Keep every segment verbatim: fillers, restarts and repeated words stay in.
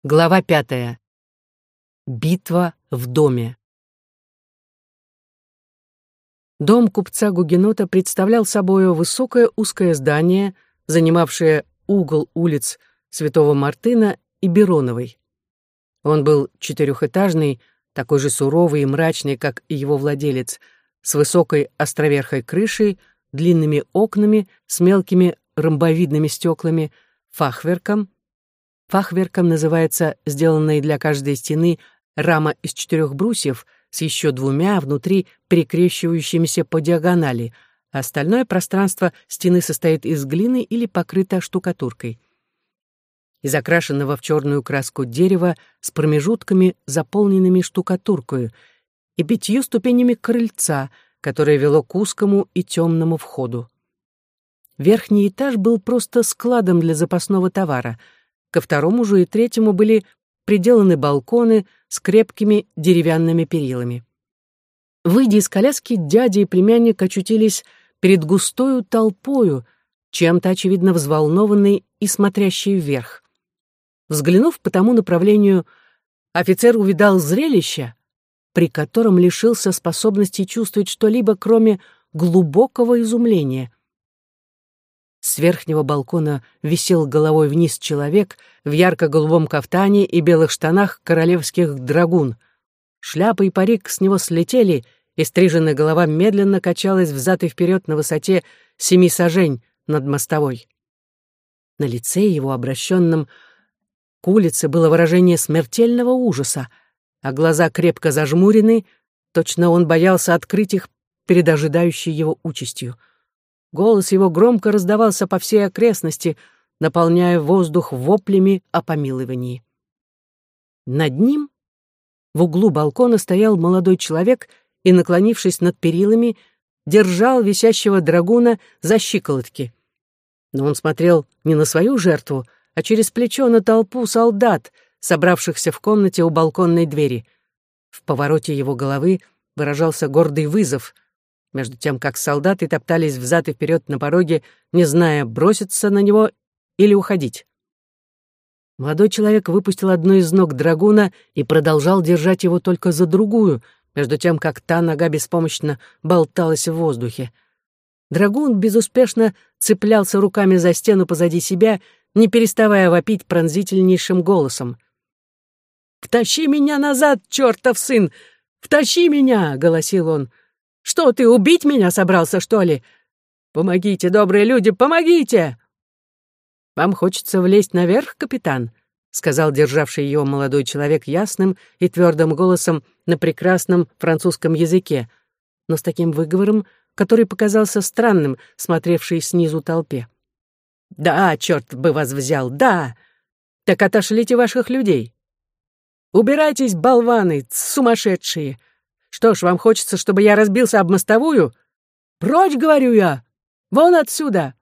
Глава пятая. Битва в доме. Дом купца-гугенота представлял собою высокое узкое здание, занимавшее угол улиц Святого Мартына и Бероновой. Он был четырехэтажный, такой же суровый и мрачный, как и его владелец, с высокой островерхой крышей, длинными окнами, с мелкими ромбовидными стеклами, фахверком. Фахверком называется сделанная для каждой стены рама из четырех брусьев с еще двумя внутри перекрещивающимися по диагонали, а остальное пространство стены состоит из глины или покрыто штукатуркой. Из окрашенного в черную краску дерева с промежутками, заполненными штукатуркою, и пятью ступенями крыльца, которое вело к узкому и темному входу. Верхний этаж был просто складом для запасного товара. Ко второму же и третьему были приделаны балконы с крепкими деревянными перилами. Выйдя из коляски, дядя и племянник очутились перед густою толпою, чем-то, очевидно, взволнованный и смотрящий вверх. Взглянув по тому направлению, офицер увидал зрелище, при котором лишился способности чувствовать что-либо, кроме глубокого изумления. С верхнего балкона висел головой вниз человек в ярко-голубом кафтане и белых штанах королевских драгун. Шляпа и парик с него слетели, и стриженная голова медленно качалась взад и вперед на высоте семи сажень над мостовой. На лице его, обращенном к улице, было выражение смертельного ужаса, а глаза крепко зажмурены, точно он боялся открыть их перед ожидающей его участью. Голос его громко раздавался по всей окрестности, наполняя воздух воплями о помиловании. Над ним, в углу балкона, стоял молодой человек и, наклонившись над перилами, держал висящего драгуна за щиколотки. Но он смотрел не на свою жертву, а через плечо на толпу солдат, собравшихся в комнате у балконной двери. В повороте его головы выражался гордый вызов, между тем как солдаты топтались взад и вперед на пороге, не зная, броситься на него или уходить. Молодой человек выпустил одну из ног драгуна и продолжал держать его только за другую, между тем как та нога беспомощно болталась в воздухе. Драгун безуспешно цеплялся руками за стену позади себя, не переставая вопить пронзительнейшим голосом. «Втащи меня назад, чертов сын! Втащи меня!» — голосил он. «Что, ты убить меня собрался, что ли? Помогите, добрые люди, помогите!» «Вам хочется влезть наверх, капитан?» — сказал державший его молодой человек ясным и твердым голосом на прекрасном французском языке, но с таким выговором, который показался странным, смотревшей снизу толпе. «Да, черт бы вас взял, да! Так отошлите ваших людей! Убирайтесь, болваны, сумасшедшие! Что ж, вам хочется, чтобы я разбился об мостовую? Прочь, говорю я! Вон отсюда!»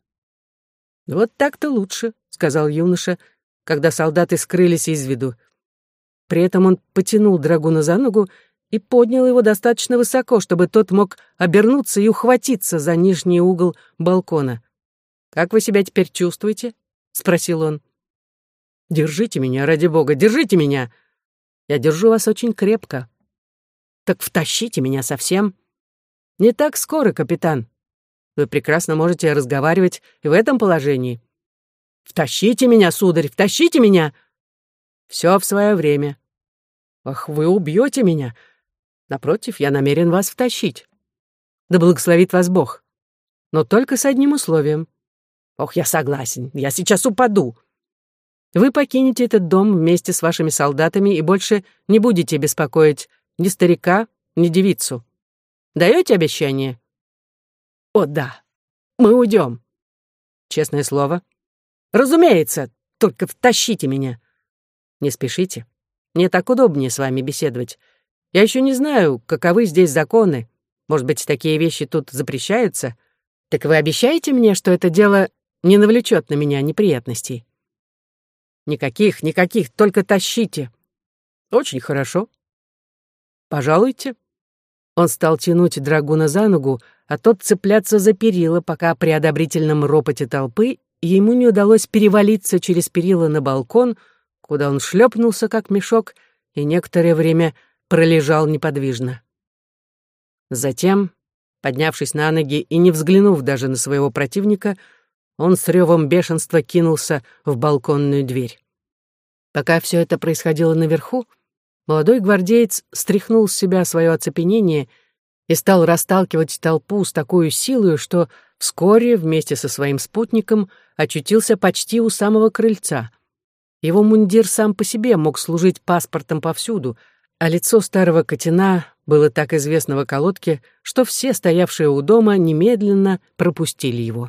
«Вот так-то лучше», — сказал юноша, когда солдаты скрылись из виду. При этом он потянул драгуна за ногу и поднял его достаточно высоко, чтобы тот мог обернуться и ухватиться за нижний угол балкона. «Как вы себя теперь чувствуете?» — спросил он. «Держите меня, ради бога, держите меня! Я держу вас очень крепко. Так втащите меня совсем. Не так скоро, капитан. Вы прекрасно можете разговаривать и в этом положении. Втащите меня, сударь, втащите меня. Все в свое время. Ах, вы убьете меня. Напротив, я намерен вас втащить. Да благословит вас Бог. Но только с одним условием. Ох, я согласен, я сейчас упаду. Вы покинете этот дом вместе с вашими солдатами и больше не будете беспокоить ни старика, ни девицу. Даете обещание? О, да, мы уйдем. Честное слово. Разумеется, только втащите меня. Не спешите. Мне так удобнее с вами беседовать. Я еще не знаю, каковы здесь законы. Может быть, такие вещи тут запрещаются? Так вы обещаете мне, что это дело не навлечет на меня неприятностей? Никаких, никаких, только тащите. Очень хорошо. Пожалуйте. Он стал тянуть драгуна за ногу, а тот цепляться за перила, пока при одобрительном ропоте толпы ему не удалось перевалиться через перила на балкон, куда он шлепнулся, как мешок, и некоторое время пролежал неподвижно. Затем, поднявшись на ноги и не взглянув даже на своего противника, он с ревом бешенства кинулся в балконную дверь. Пока все это происходило наверху, молодой гвардеец стряхнул с себя свое оцепенение и стал расталкивать толпу с такой силой, что вскоре вместе со своим спутником очутился почти у самого крыльца. Его мундир сам по себе мог служить паспортом повсюду, а лицо старого Катина было так известно в околотке, что все, стоявшие у дома, немедленно пропустили его.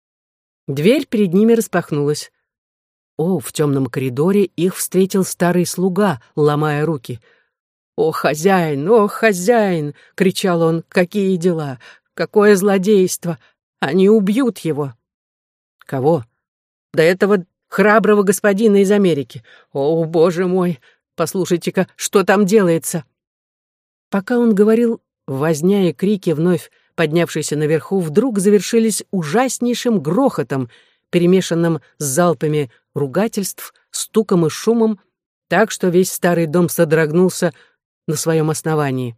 Дверь перед ними распахнулась. О, в темном коридоре их встретил старый слуга, ломая руки. «О, хозяин! О, хозяин!» — кричал он. «Какие дела! Какое злодейство! Они убьют его!» «Кого?» «Да этого храброго господина из Америки! О, боже мой! Послушайте-ка, что там делается!» Пока он говорил, возня и крики, вновь поднявшиеся наверху, вдруг завершились ужаснейшим грохотом, перемешанным с залпами ругательств, стуком и шумом, так что весь старый дом содрогнулся на своем основании.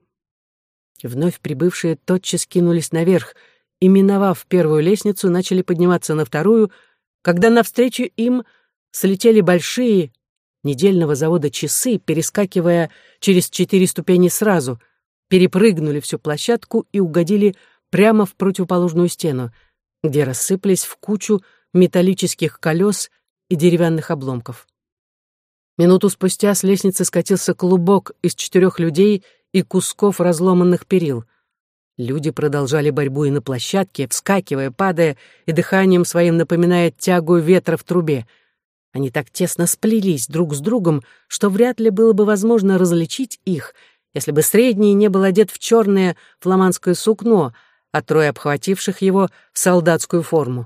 Вновь прибывшие тотчас кинулись наверх и, миновав первую лестницу, начали подниматься на вторую, когда навстречу им слетели большие недельного завода часы, перескакивая через четыре ступени сразу, перепрыгнули всю площадку и угодили прямо в противоположную стену, где рассыпались в кучу металлических колес и деревянных обломков. Минуту спустя с лестницы скатился клубок из четырех людей и кусков разломанных перил. Люди продолжали борьбу и на площадке, вскакивая, падая и дыханием своим напоминая тягу ветра в трубе. Они так тесно сплелись друг с другом, что вряд ли было бы возможно различить их, если бы средний не был одет в черное фламандское сукно, а трое обхвативших его в солдатскую форму.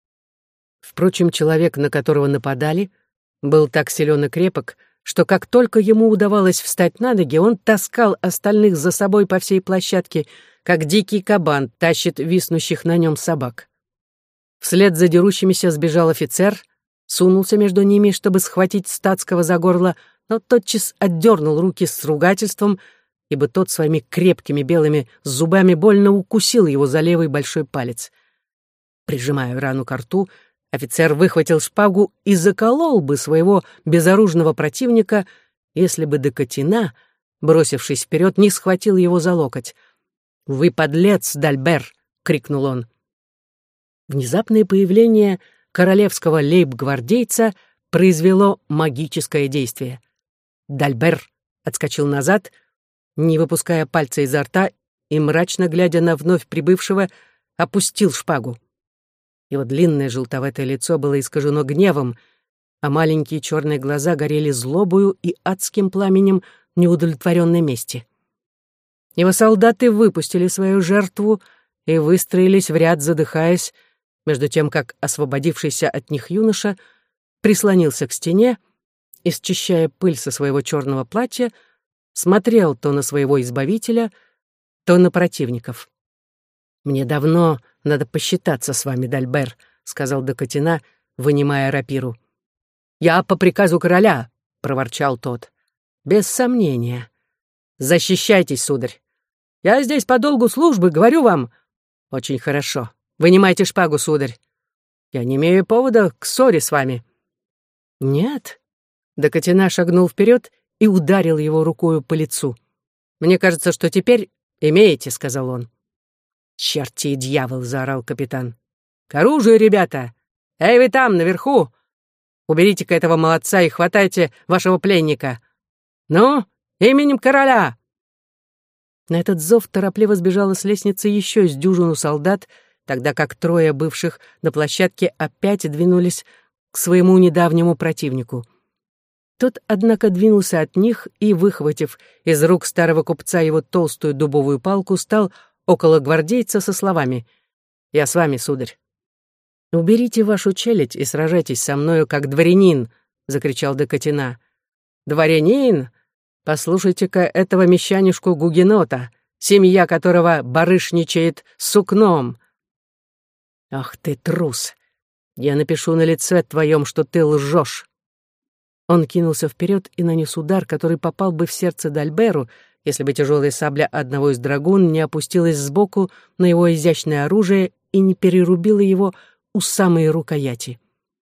Впрочем, человек, на которого нападали, был так силен и крепок, что как только ему удавалось встать на ноги, он таскал остальных за собой по всей площадке, как дикий кабан тащит виснущих на нем собак. Вслед за дерущимися сбежал офицер, сунулся между ними, чтобы схватить статского за горло, но тотчас отдернул руки с ругательством, ибо тот своими крепкими белыми зубами больно укусил его за левый большой палец. Прижимая рану ко рту, офицер выхватил шпагу и заколол бы своего безоружного противника, если бы де Катина, бросившись вперед, не схватил его за локоть. «Вы подлец, Дальбер!» — крикнул он. Внезапное появление королевского лейб-гвардейца произвело магическое действие. Дальбер отскочил назад, не выпуская пальца изо рта, и, мрачно глядя на вновь прибывшего, опустил шпагу. Его длинное желтоватое лицо было искажено гневом, а маленькие черные глаза горели злобою и адским пламенем неудовлетворенной мести. Его солдаты выпустили свою жертву и выстроились в ряд, задыхаясь, между тем как освободившийся от них юноша прислонился к стене и, счищая пыль со своего черного платья, смотрел то на своего избавителя, то на противников. «Мне давно надо посчитаться с вами, Дальбер», — сказал де Катина, вынимая рапиру. «Я по приказу короля», — проворчал тот. «Без сомнения. Защищайтесь, сударь. Я здесь по долгу службы, говорю вам». «Очень хорошо. Вынимайте шпагу, сударь. Я не имею повода к ссоре с вами». «Нет». Де Катина шагнул вперед и ударил его рукою по лицу. «Мне кажется, что теперь имеете», — сказал он. «Черти и дьявол!» — заорал капитан. «К оружию, ребята! Эй, вы там, наверху! Уберите-ка этого молодца и хватайте вашего пленника! Ну, именем короля!» На этот зов торопливо сбежала с лестницы еще с дюжину солдат, тогда как трое бывших на площадке опять двинулись к своему недавнему противнику. Тот, однако, двинулся от них и, выхватив из рук старого купца его толстую дубовую палку, стал около гвардейца со словами: «Я с вами, сударь». «Уберите вашу челядь и сражайтесь со мною, как дворянин», — закричал де Катина. «Дворянин? Послушайте-ка этого мещанишку Гугенота, семья которого барышничает с сукном». «Ах ты, трус! Я напишу на лице твоем, что ты лжешь». Он кинулся вперед и нанес удар, который попал бы в сердце Д'Альберу, если бы тяжелая сабля одного из драгун не опустилась сбоку на его изящное оружие и не перерубила его у самой рукояти.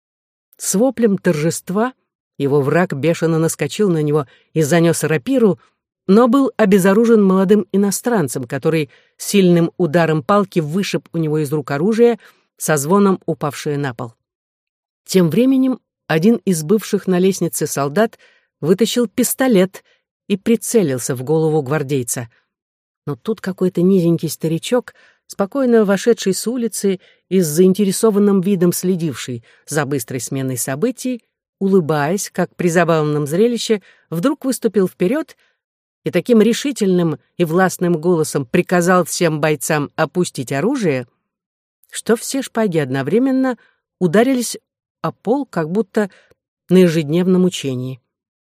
С воплем торжества его враг бешено наскочил на него и занес рапиру, но был обезоружен молодым иностранцем, который сильным ударом палки вышиб у него из рук оружие, со звоном упавшее на пол. Тем временем один из бывших на лестнице солдат вытащил пистолет и прицелился в голову гвардейца. Но тут какой-то низенький старичок, спокойно вошедший с улицы и с заинтересованным видом следивший за быстрой сменой событий, улыбаясь, как при забавном зрелище, вдруг выступил вперед и таким решительным и властным голосом приказал всем бойцам опустить оружие, что все шпаги одновременно ударились о пол, как будто на ежедневном учении.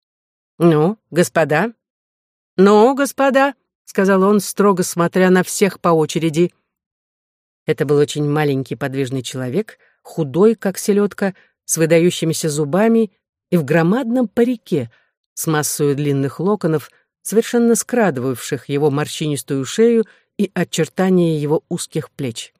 «Ну, господа, ну, господа», — сказал он, строго смотря на всех по очереди. Это был очень маленький подвижный человек, худой, как селедка, с выдающимися зубами и в громадном парике, с массой длинных локонов, совершенно скрадывавших его морщинистую шею и очертания его узких плеч.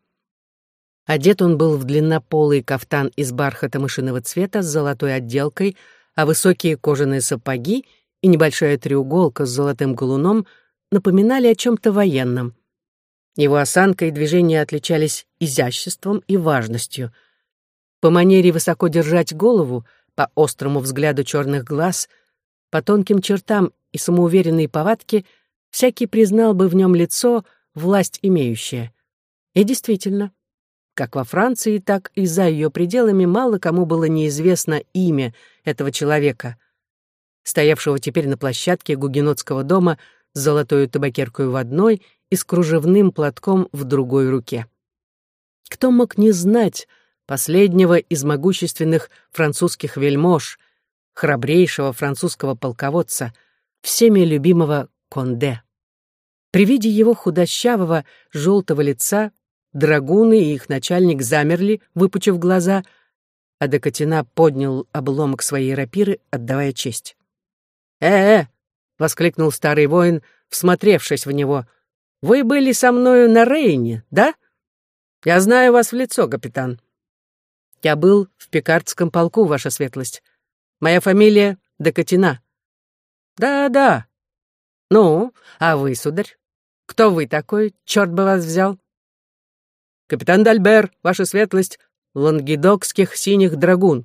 Одет он был в длиннополый кафтан из бархата мышиного цвета с золотой отделкой, а высокие кожаные сапоги и небольшая треуголка с золотым галуном напоминали о чем-то военном. Его осанка и движения отличались изяществом и важностью. По манере высоко держать голову, по острому взгляду черных глаз, по тонким чертам и самоуверенной повадке всякий признал бы в нем лицо, власть имеющее. И действительно, как во Франции, так и за ее пределами мало кому было неизвестно имя этого человека, стоявшего теперь на площадке гугенотского дома с золотой табакеркой в одной и с кружевным платком в другой руке. Кто мог не знать последнего из могущественных французских вельмож, храбрейшего французского полководца, всеми любимого Конде? При виде его худощавого желтого лица драгуны и их начальник замерли, выпучив глаза, а де Катина поднял обломок своей рапиры, отдавая честь. «Э-э!» — воскликнул старый воин, всмотревшись в него. «Вы были со мною на Рейне, да? Я знаю вас в лицо, капитан. Я был в пикардском полку, ваша светлость. Моя фамилия де Катина». «Да-да. Ну, а вы, сударь? Кто вы такой, черт бы вас взял?» «Капитан Д'Альбер, ваша светлость, лангедокских синих драгун».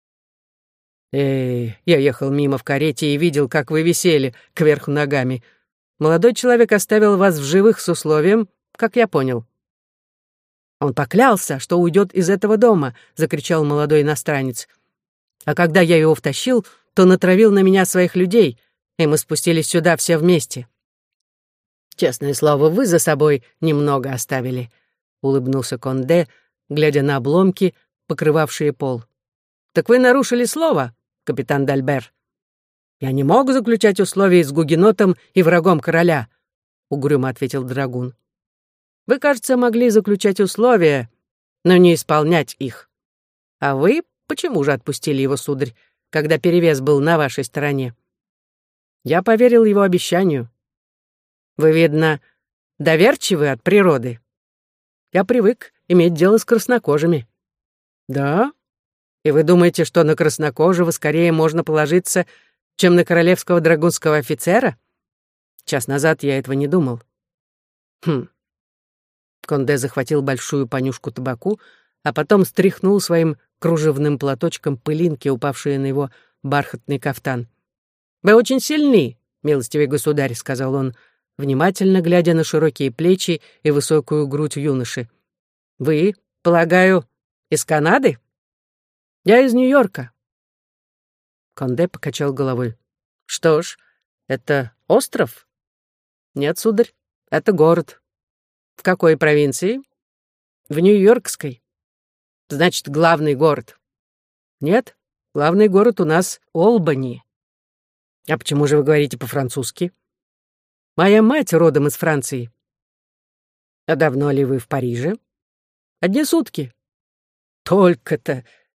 «Эй, я ехал мимо в карете и видел, как вы висели кверху ногами. Молодой человек оставил вас в живых с условием, как я понял». «Он поклялся, что уйдет из этого дома», — закричал молодой иностранец. «А когда я его втащил, то натравил на меня своих людей, и мы спустились сюда все вместе». «Честное слово, вы за собой немного оставили», — улыбнулся Конде, глядя на обломки, покрывавшие пол. «Так вы нарушили слово, капитан Д'Альбер». «Я не мог заключать условия с гугенотом и врагом короля», — угрюмо ответил драгун. «Вы, кажется, могли заключать условия, но не исполнять их. А вы почему же отпустили его, сударь, когда перевес был на вашей стороне?» «Я поверил его обещанию». «Вы, видно, доверчивы от природы». «Я привык иметь дело с краснокожими». «Да? И вы думаете, что на краснокожего скорее можно положиться, чем на королевского драгунского офицера? Час назад я этого не думал». «Хм». Конде захватил большую понюшку табаку, а потом стряхнул своим кружевным платочком пылинки, упавшие на его бархатный кафтан. «Вы очень сильны, милостивый государь», — сказал он, внимательно глядя на широкие плечи и высокую грудь юноши. «Вы, полагаю, из Канады?» «Я из Нью-Йорка». Конде покачал головой. «Что ж, это остров?» «Нет, сударь, это город». «В какой провинции?» «В Нью-Йоркской». «Значит, главный город?» «Нет, главный город у нас Олбани». «А почему же вы говорите по-французски?» «Моя мать родом из Франции». «А давно ли вы в Париже?» «Одни сутки». «Только-то!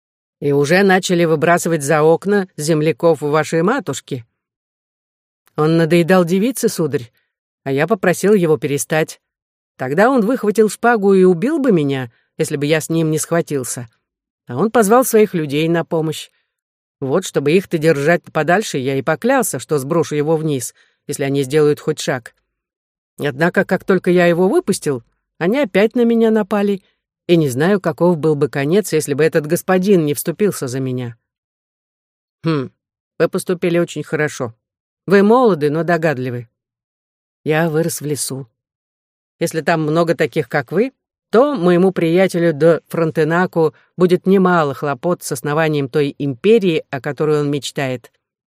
И уже начали выбрасывать за окна земляков у вашей матушки. Он надоедал девице, сударь, а я попросил его перестать. Тогда он выхватил шпагу и убил бы меня, если бы я с ним не схватился. А он позвал своих людей на помощь. Вот, чтобы их-то держать подальше, я и поклялся, что сброшу его вниз, если они сделают хоть шаг. Однако, как только я его выпустил, они опять на меня напали, и не знаю, каков был бы конец, если бы этот господин не вступился за меня. Хм, вы поступили очень хорошо. Вы молоды, но догадливы. Я вырос в лесу. Если там много таких, как вы, то моему приятелю де Фронтенаку будет немало хлопот с основанием той империи, о которой он мечтает.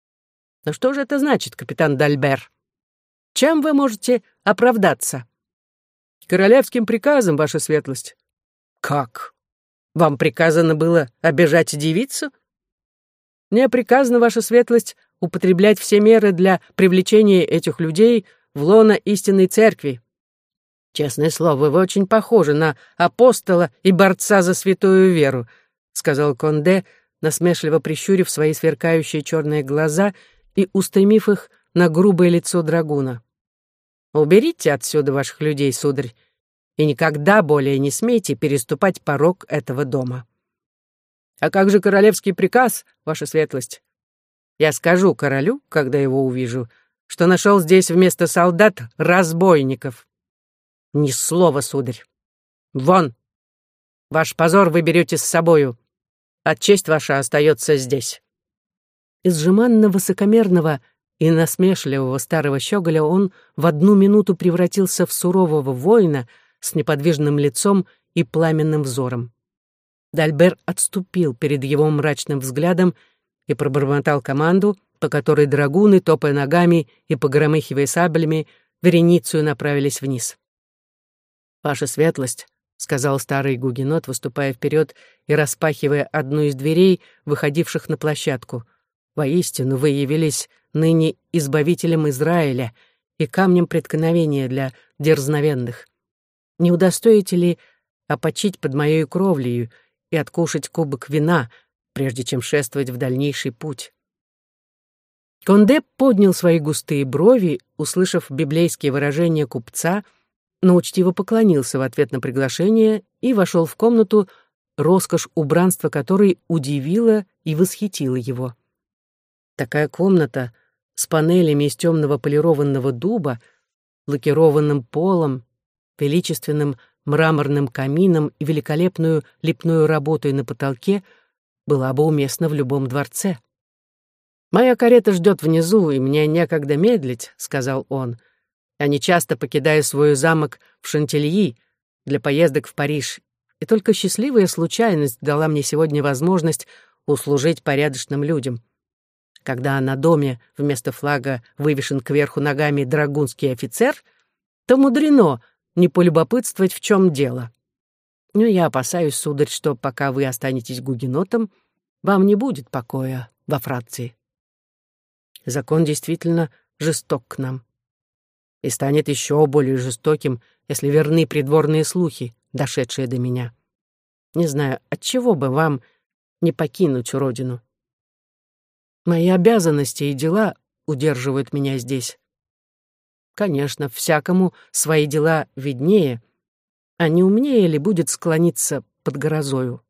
Но что же это значит, капитан Д'Альбер? Чем вы можете оправдаться? Королевским приказом, ваша светлость. Как? Вам приказано было обижать девицу? Мне приказано, ваша светлость, употреблять все меры для привлечения этих людей в лоно истинной церкви. Честное слово, вы очень похожи на апостола и борца за святую веру, сказал Конде, насмешливо прищурив свои сверкающие черные глаза и устремив их на грубое лицо драгуна. Уберите отсюда ваших людей, сударь, и никогда более не смейте переступать порог этого дома. А как же королевский приказ, ваша светлость? Я скажу королю, когда его увижу, что нашел здесь вместо солдат разбойников. Ни слова, сударь. Вон! Ваш позор вы берете с собою, а честь ваша остается здесь. Из жеманно-высокомерного и насмешливого старого щеголя он в одну минуту превратился в сурового воина с неподвижным лицом и пламенным взором. Д'Альбер отступил перед его мрачным взглядом и пробормотал команду, по которой драгуны, топая ногами и погромыхивая саблями, вереницею направились вниз. «Ваша светлость», — сказал старый гугенот, выступая вперед и распахивая одну из дверей, выходивших на площадку, «воистину вы явились ныне избавителем Израиля и камнем преткновения для дерзновенных. Не удостоите ли опочить под моей кровлею и откушать кубок вина, прежде чем шествовать в дальнейший путь?» Конде поднял свои густые брови, услышав библейские выражения купца, но учтиво поклонился в ответ на приглашение и вошел в комнату, роскошь убранства которой удивила и восхитила его. Такая комната с панелями из темного полированного дуба, лакированным полом, величественным мраморным камином и великолепную лепную работой на потолке была бы уместна в любом дворце. «Моя карета ждет внизу, и мне некогда медлить», — сказал он. «Я нечасто покидаю свой замок в Шантильи для поездок в Париж, и только счастливая случайность дала мне сегодня возможность услужить порядочным людям. Когда на доме вместо флага вывешен кверху ногами драгунский офицер, то мудрено не полюбопытствовать, в чем дело. Но я опасаюсь, сударь, что пока вы останетесь гугенотом, вам не будет покоя во Франции. Закон действительно жесток к нам. И станет еще более жестоким, если верны придворные слухи, дошедшие до меня. Не знаю, отчего бы вам не покинуть родину. Мои обязанности и дела удерживают меня здесь. Конечно, всякому свои дела виднее, а не умнее ли будет склониться под грозою?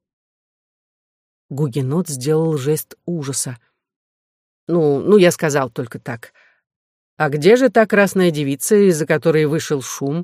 Гугенот сделал жест ужаса. Ну, ну, я сказал только так. А где же та красная девица, из-за которой вышел шум?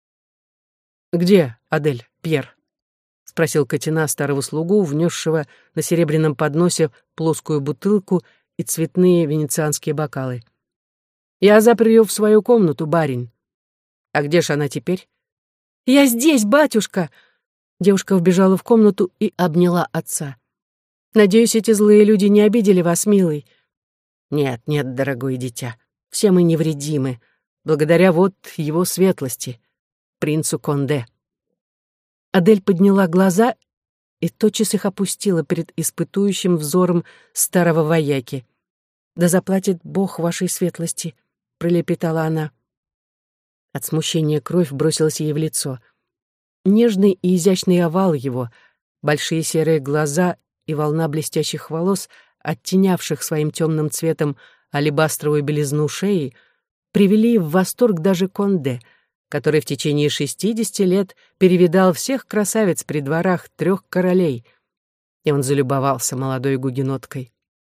Где Адель, Пьер? Спросил Катина старого слугу, внесшего на серебряном подносе плоскую бутылку и цветные венецианские бокалы. Я запер ее в свою комнату, барин. А где ж она теперь? Я здесь, батюшка! Девушка вбежала в комнату и обняла отца. Надеюсь, эти злые люди не обидели вас, милый. Нет, нет, дорогое дитя. Все мы невредимы, благодаря вот его светлости, принцу Конде. Адель подняла глаза и тотчас их опустила перед испытующим взором старого вояки. «Да заплатит Бог вашей светлости», — пролепетала она. От смущения кровь бросилась ей в лицо. Нежный и изящный овал его, большие серые глаза и волна блестящих волос, оттенявших своим темным цветом алебастровую белизну шеи, привели в восторг даже Конде, который в течение шестидесяти лет перевидал всех красавиц при дворах трех королей, и он залюбовался молодой гугеноткой.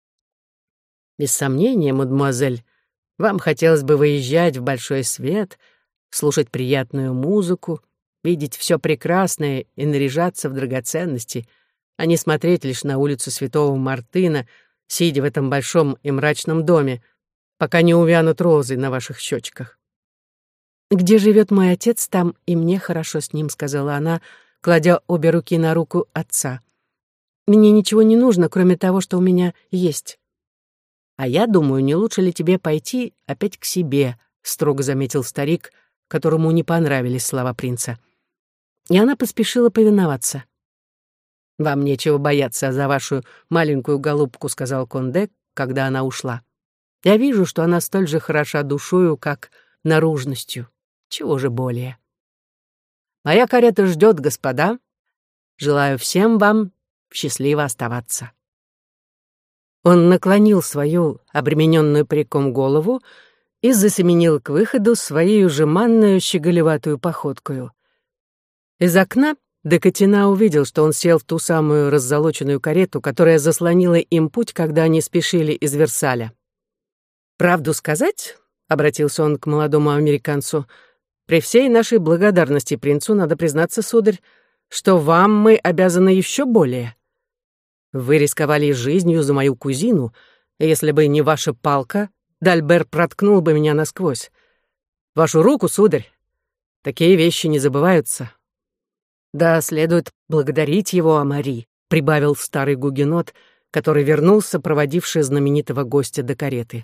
«Без сомнения, мадемуазель, вам хотелось бы выезжать в большой свет, слушать приятную музыку, видеть все прекрасное и наряжаться в драгоценности, а не смотреть лишь на улицу Святого Мартына, сидя в этом большом и мрачном доме, пока не увянут розы на ваших щечках». «Где живет мой отец, там и мне хорошо с ним», — сказала она, кладя обе руки на руку отца. «Мне ничего не нужно, кроме того, что у меня есть». «А я думаю, не лучше ли тебе пойти опять к себе», — строго заметил старик, которому не понравились слова принца. И она поспешила повиноваться. «Вам нечего бояться за вашу маленькую голубку», — сказал Конде, когда она ушла. «Я вижу, что она столь же хороша душою, как наружностью. Чего же более? Моя карета ждет, господа. Желаю всем вам счастливо оставаться». Он наклонил свою обремененную париком голову и засеменил к выходу своей жеманную щеголеватую походкою. Из окна Декатина увидел, что он сел в ту самую раззолоченную карету, которая заслонила им путь, когда они спешили из Версаля. «Правду сказать?» — обратился он к молодому американцу. «При всей нашей благодарности принцу надо признаться, сударь, что вам мы обязаны еще более. Вы рисковали жизнью за мою кузину, и если бы не ваша палка, Д'Альбер проткнул бы меня насквозь. Вашу руку, сударь. Такие вещи не забываются». «Да, следует благодарить его, Амари», — прибавил старый гугенот, который вернулся, проводивший знаменитого гостя до кареты.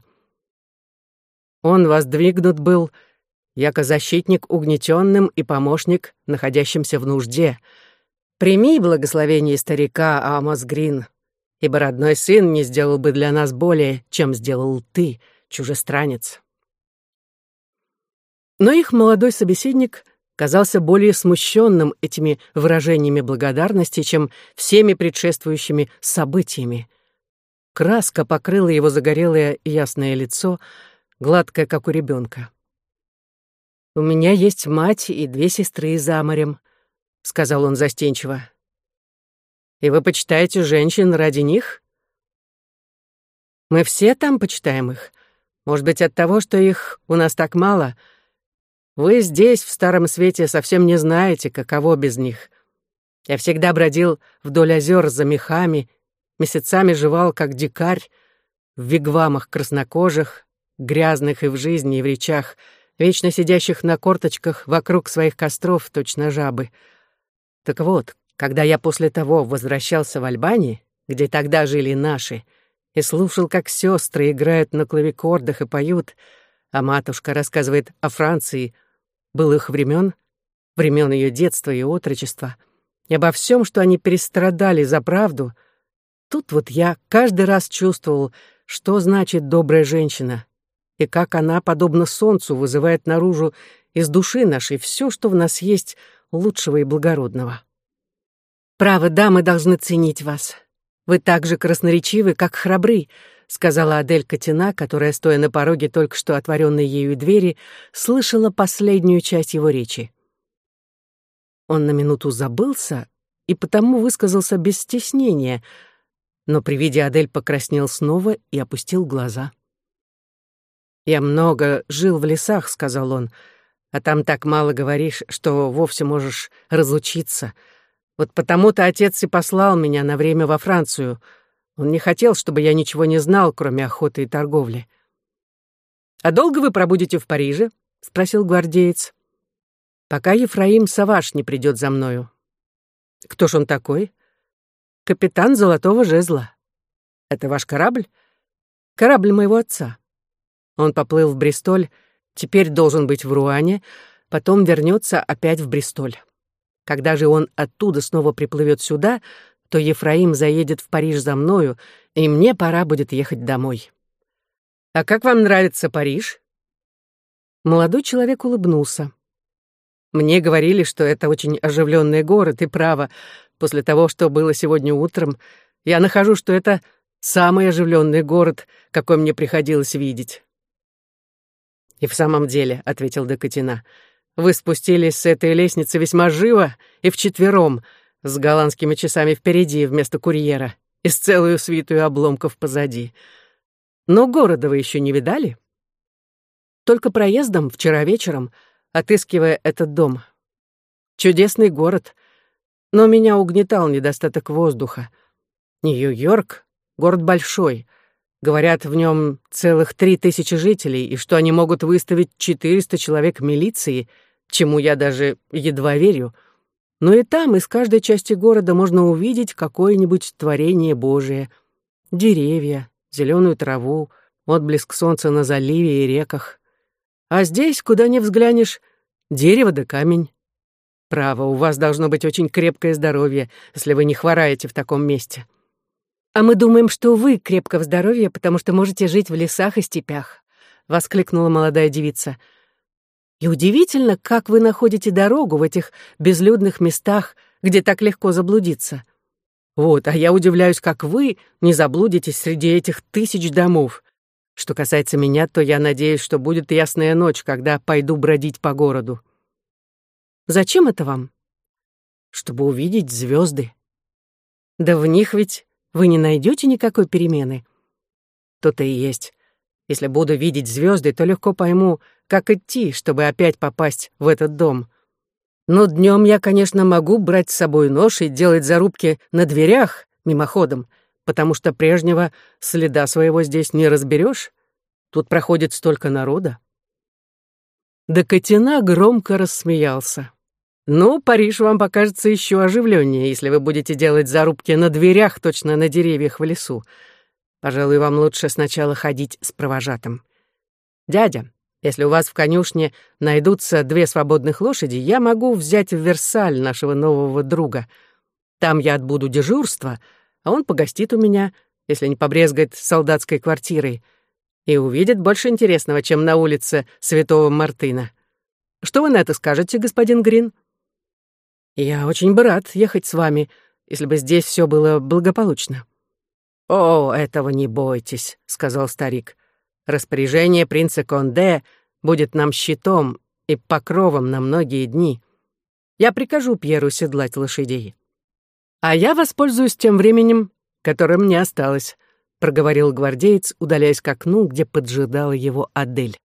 «Он воздвигнут был, яко защитник угнетенным и помощник, находящимся в нужде. Прими благословение старика, Амос Грин, ибо родной сын не сделал бы для нас более, чем сделал ты, чужестранец». Но их молодой собеседник казался более смущенным этими выражениями благодарности, чем всеми предшествующими событиями. Краска покрыла его загорелое и ясное лицо, гладкое, как у ребенка. «У меня есть мать и две сестры за морем», — сказал он застенчиво. «И вы почитаете женщин ради них?» «Мы все там почитаем их. Может быть, от того, что их у нас так мало. Вы здесь, в Старом Свете, совсем не знаете, каково без них. Я всегда бродил вдоль озер за мехами, месяцами жевал, как дикарь, в вигвамах краснокожих, грязных и в жизни, и в речах, вечно сидящих на корточках вокруг своих костров, точно жабы. Так вот, когда я после того возвращался в Альбани, где тогда жили наши, и слушал, как сестры играют на клавикордах и поют, а матушка рассказывает о Франции, былых времен, времен ее детства и отрочества, и обо всем, что они перестрадали за правду, тут вот я каждый раз чувствовал, что значит добрая женщина, и как она, подобно солнцу, вызывает наружу из души нашей все, что в нас есть лучшего и благородного. «Право, да, мы должны ценить вас. Вы так же красноречивы, как храбры», — сказала Адель Катина, которая, стоя на пороге только что отворенной ею двери, слышала последнюю часть его речи. Он на минуту забылся и потому высказался без стеснения, но при виде Адель покраснел снова и опустил глаза. «Я много жил в лесах», — сказал он, — «а там так мало говоришь, что вовсе можешь разлучиться. Вот потому-то отец и послал меня на время во Францию. Он не хотел, чтобы я ничего не знал, кроме охоты и торговли». «А долго вы пробудете в Париже?» — спросил гвардеец. «Пока Ефраим Саваш не придет за мною». «Кто ж он такой?» «Капитан Золотого Жезла». «Это ваш корабль?» «Корабль моего отца. Он поплыл в Бристоль, теперь должен быть в Руане, потом вернется опять в Бристоль. Когда же он оттуда снова приплывет сюда, то Ефраим заедет в Париж за мною, и мне пора будет ехать домой». «А как вам нравится Париж?» Молодой человек улыбнулся. «Мне говорили, что это очень оживленный город, и право, после того, что было сегодня утром, Я нахожу, что это самый оживленный город, какой мне приходилось видеть». «И в самом деле», — ответил Докатина, — «вы спустились с этой лестницы весьма живо и вчетвером, с голландскими часами впереди вместо курьера и с целую свитую обломков позади. Но города вы еще не видали?» «Только проездом вчера вечером, отыскивая этот дом. Чудесный город, но меня угнетал недостаток воздуха. Нью-Йорк — город большой. Говорят, в нем целых три тысячи жителей, и что они могут выставить четыреста человек милиции, чему я даже едва верю. Но и там, из каждой части города можно увидеть какое-нибудь творение Божие. Деревья, зеленую траву, отблеск солнца на заливе и реках. А здесь, куда ни взглянешь, дерево да камень. Право, у вас должно быть очень крепкое здоровье, если вы не хвораете в таком месте». «А мы думаем, что вы крепко в здоровье, потому что можете жить в лесах и степях», — воскликнула молодая девица. «И удивительно, как вы находите дорогу в этих безлюдных местах, где так легко заблудиться. Вот, а я удивляюсь, как вы не заблудитесь среди этих тысяч домов. Что касается меня, то я надеюсь, что будет ясная ночь, когда пойду бродить по городу». «Зачем это вам?» «Чтобы увидеть звезды». «Да в них ведь вы не найдете никакой перемены». «То-то и есть. Если буду видеть звезды, то легко пойму, как идти, чтобы опять попасть в этот дом. Но днем я, конечно, могу брать с собой нож и делать зарубки на дверях мимоходом, потому что прежнего следа своего здесь не разберешь. Тут проходит столько народа». Докатина громко рассмеялся. «Ну, Париж вам покажется еще оживленнее, если вы будете делать зарубки на дверях, точно на деревьях в лесу. Пожалуй, вам лучше сначала ходить с провожатым. Дядя, если у вас в конюшне найдутся две свободных лошади, я могу взять в Версаль нашего нового друга. Там я отбуду дежурство, а он погостит у меня, если не побрезгает солдатской квартирой, и увидит больше интересного, чем на улице Святого Мартына. Что вы на это скажете, господин Грин?» «Я очень бы рад ехать с вами, если бы здесь все было благополучно». «О, этого не бойтесь», — сказал старик. «Распоряжение принца Конде будет нам щитом и покровом на многие дни. Я прикажу Пьеру седлать лошадей». «А я воспользуюсь тем временем, которое мне осталось», — проговорил гвардеец, удаляясь к окну, где поджидала его Адель.